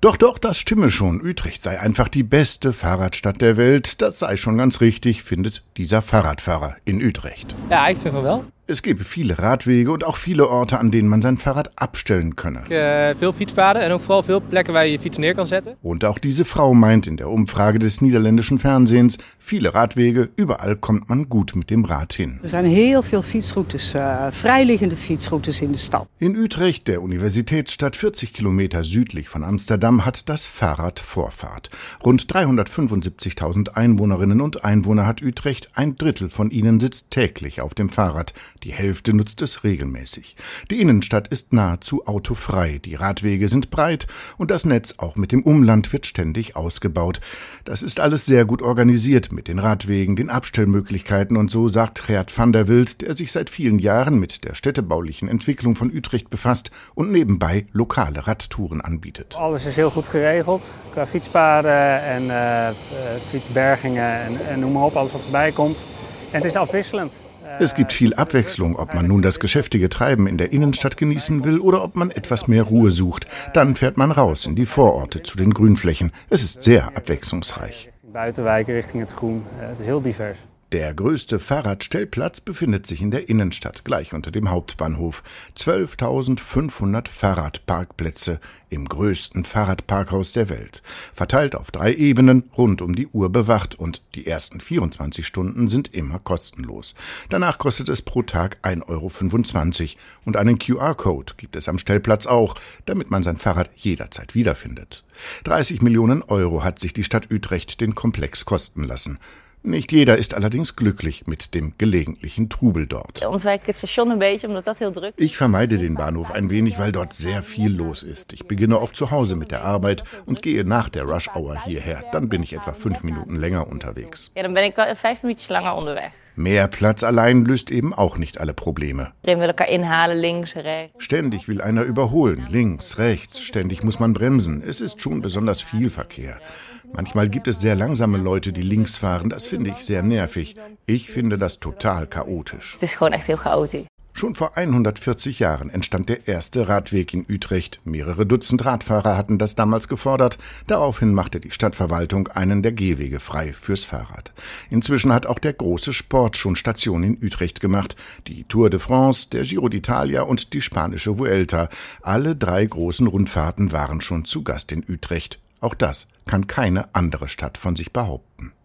Doch, das stimme schon. Utrecht sei einfach die beste Fahrradstadt der Welt. Das sei schon ganz richtig, findet dieser Fahrradfahrer in Utrecht. Ja, ik vind van wel. Es gebe viele Radwege und auch viele Orte, an denen man sein Fahrrad abstellen könne. Veel fietspaden en ook vooral veel plekken waar je je fiets neer kan zetten. Und auch diese Frau meint in der Umfrage des niederländischen Fernsehens, viele Radwege, überall kommt man gut mit dem Rad hin. Er zijn heel veel fietsroutes, vrijliggende fietsroutes in de stad. In Utrecht, der Universitätsstadt 40 Kilometer südlich von Amsterdam, hat das Fahrrad Vorfahrt. Rund 375.000 Einwohnerinnen und Einwohner hat Utrecht, ein Drittel von ihnen sitzt täglich auf dem Fahrrad. Die Hälfte nutzt es regelmäßig. Die Innenstadt ist nahezu autofrei, die Radwege sind breit und das Netz auch mit dem Umland wird ständig ausgebaut. Das ist alles sehr gut organisiert mit den Radwegen, den Abstellmöglichkeiten und so, sagt Gert van der Wild, der sich seit vielen Jahren mit der städtebaulichen Entwicklung von Utrecht befasst und nebenbei lokale Radtouren anbietet. Alles is heel goed geregeld, qua fietspaden en fietsbergingen en noem maar op, alles wat erbij komt. En het is afwisselend. Es gibt viel Abwechslung, ob man nun das geschäftige Treiben in der Innenstadt genießen will oder ob man etwas mehr Ruhe sucht. Dann fährt man raus in die Vororte zu den Grünflächen. Es ist sehr abwechslungsreich. Buitenwijken richting het groen, het is heel divers. Der größte Fahrradstellplatz befindet sich in der Innenstadt, gleich unter dem Hauptbahnhof. 12.500 Fahrradparkplätze im größten Fahrradparkhaus der Welt. Verteilt auf 3 Ebenen, rund um die Uhr bewacht und die ersten 24 Stunden sind immer kostenlos. Danach kostet es pro Tag 1,25 € und einen QR-Code gibt es am Stellplatz auch, damit man sein Fahrrad jederzeit wiederfindet. 30 Millionen € hat sich die Stadt Utrecht den Komplex kosten lassen. Nicht jeder ist allerdings glücklich mit dem gelegentlichen Trubel dort. Ich vermeide den Bahnhof ein wenig, weil dort sehr viel los ist. Ich beginne oft zu Hause mit der Arbeit und gehe nach der Rush Hour hierher. Dann bin ich etwa 5 Minuten länger unterwegs. Ja, dann bin ich 5 Minuten langer unterwegs. Mehr Platz allein löst eben auch nicht alle Probleme. Ständig will einer überholen, links, rechts, ständig muss man bremsen. Es ist schon besonders viel Verkehr. Manchmal gibt es sehr langsame Leute, die links fahren, das finde ich sehr nervig. Ich finde das total chaotisch. Het is gewoon echt heel chaotisch. Schon vor 140 Jahren entstand der erste Radweg in Utrecht. Mehrere Dutzend Radfahrer hatten das damals gefordert. Daraufhin machte die Stadtverwaltung einen der Gehwege frei fürs Fahrrad. Inzwischen hat auch der große Sport schon Station in Utrecht gemacht. Die Tour de France, der Giro d'Italia und die spanische Vuelta. Alle 3 großen Rundfahrten waren schon zu Gast in Utrecht. Auch das kann keine andere Stadt von sich behaupten.